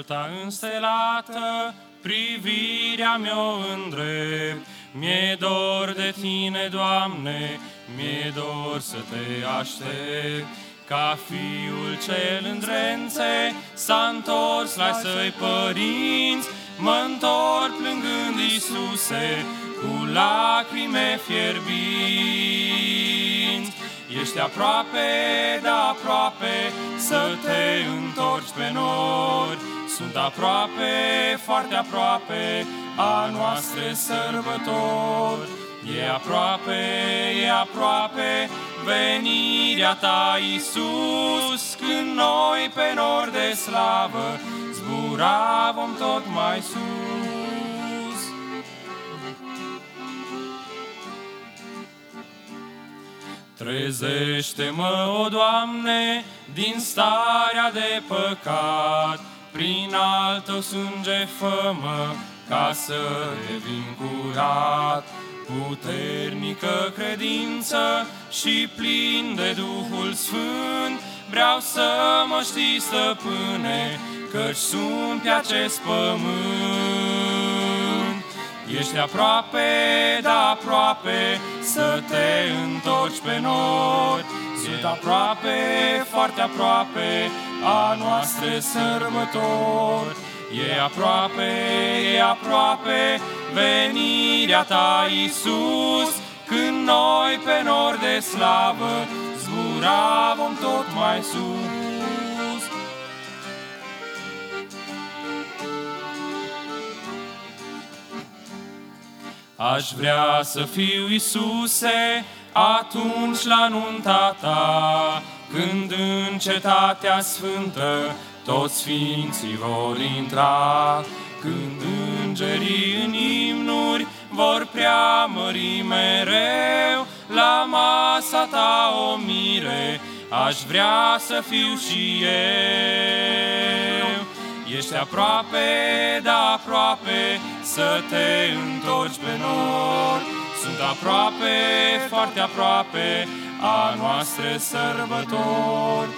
ta înstelată, privirea mea îndrept. Mi-e dor de tine, Doamne, mi-e dor să te aștept. Ca fiul cel îndrențe s-a întors la săi părinți, mă-ntorc plângând, Iisuse, cu lacrime fierbinți. Ești aproape, da aproape, să te întorci pe nori. Sunt aproape, foarte aproape, a noastre sărbători. E aproape, venirea ta, Iisus, când noi pe nori de slavă zbura vom tot mai sus. Trezește-mă, o Doamne, din starea de păcat, prin al tău sânge fă-mă ca să devin curat. Puternică credință și plin de Duhul Sfânt, vreau să mă știi, Stăpâne, căci sunt pe acest pământ. Ești aproape, da aproape, să te întorci pe nori. Sunt aproape, foarte aproape, a noastre sărbători. E aproape, venirea ta, Iisus, când noi pe nori de slavă zbura vom tot mai sus. Aș vrea să fiu, Iisuse, atunci la nunta ta, când în cetatea sfântă toți sfinții vor intra, când îngerii în imnuri vor preamări mereu la masa ta, o mire, aș vrea să fiu și eu. Ești aproape, da aproape, să te întorci pe nori. Sunt aproape, foarte aproape, a noastre sărbători.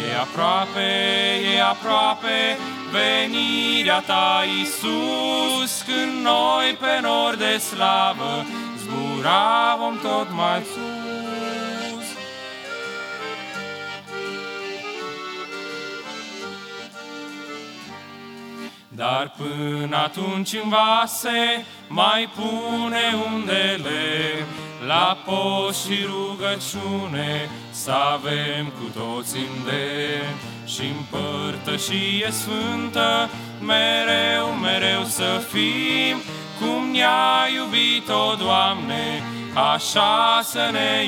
E aproape, venirea ta, Iisus, când noi pe nori de slavă zbura vom tot mai sus. Dar până atunci în vase mai pune undele, la post și rugăciune să avem cu toți îndemn. Și-n părtășie sfântă mereu, mereu să fim, cum ne-a iubit, o Doamne, așa să ne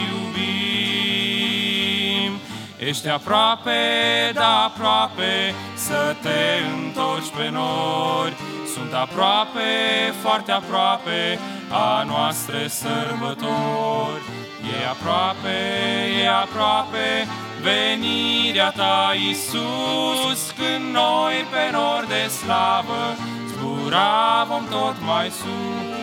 iubim. Ești aproape, da aproape, să te întorci pe nori. Sunt aproape, foarte aproape, a noastre sărbători. E aproape, venirea ta, Iisus, când noi pe nori de slavă zbura vom tot mai sus.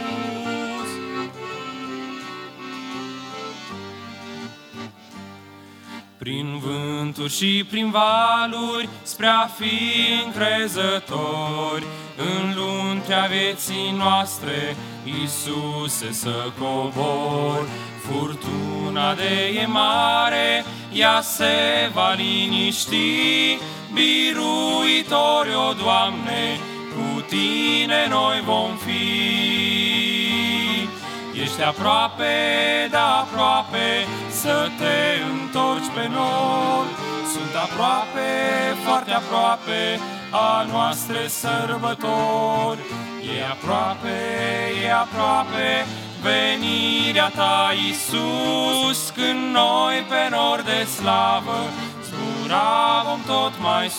Prin vânturi și prin valuri, spre a fi încrezători, în luntrea vieții noastre, Iisuse, să cobori. Furtuna de e mare, ea se va liniști, biruitori, o Doamne, cu tine noi vom fi. Ești aproape, da aproape, să te întorci pe nori. Sunt aproape, foarte aproape, a noastre sărbători. E aproape, venirea ta, Iisus, când noi pe nori de slavă zbura vom tot mai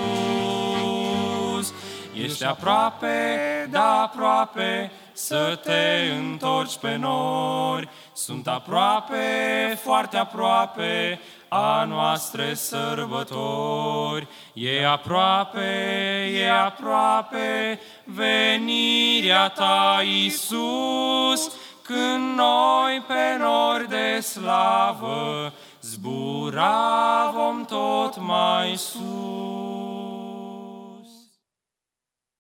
sus. Ești aproape, da aproape, să te întorci pe nori. Sunt aproape, foarte aproape, a noastre sărbători. E aproape, venirea ta, Iisus, când noi pe nori de slavă zbura vom tot mai sus.